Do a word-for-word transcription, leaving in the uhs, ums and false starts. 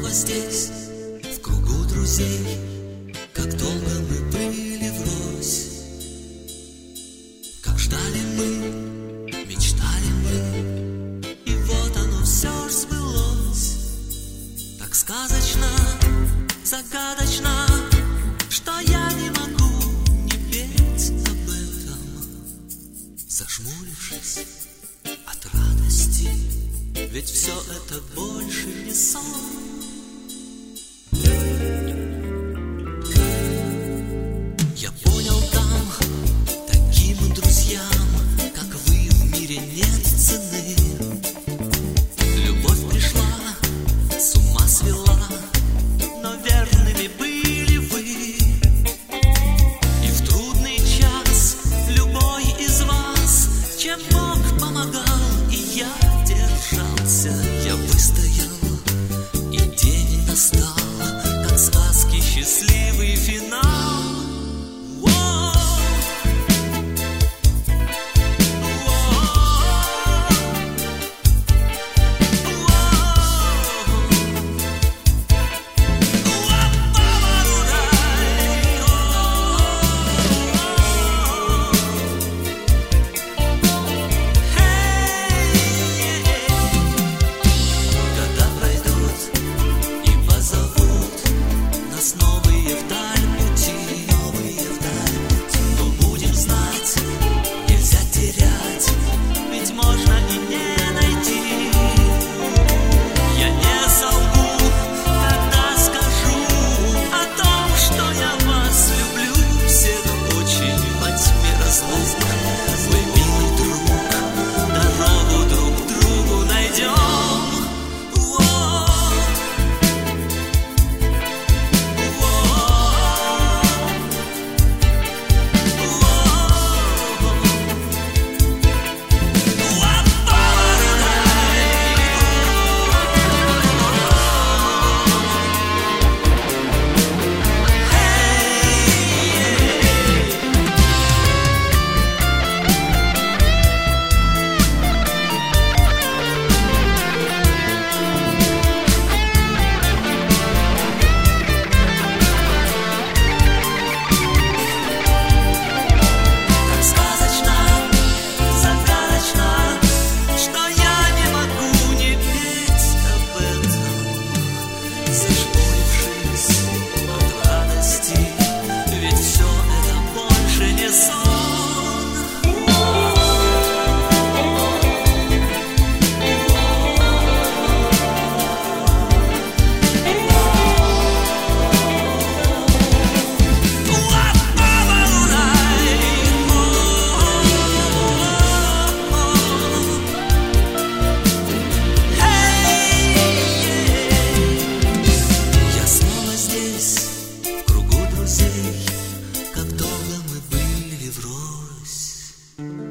снова здесь, в кругу друзей. Как долго мы были врозь, как ждали мы, мечтали мы, и вот оно все сбылось. Так сказочно, загадочно, что я не могу не петь об этом, зажмурившись от радости, ведь все это больше не сон. Я понял там, таким друзьям, как вы, в мире нет цены. Любовь пришла, с ума свела, но верными были вы. И в трудный час любой из вас, чем мог, помогал, и я держался. Я выстоял, и день настал, как сказки счастливый финал. Новые вдаль пути, новые вдаль пути. Но будем знать, нельзя терять, ведь можно и не найти. Я не солгу, когда скажу о том, что я вас люблю всех очень во тьме разлук. Вы, милый друг, дорогу друг к другу найдем. Как долго мы были врозь.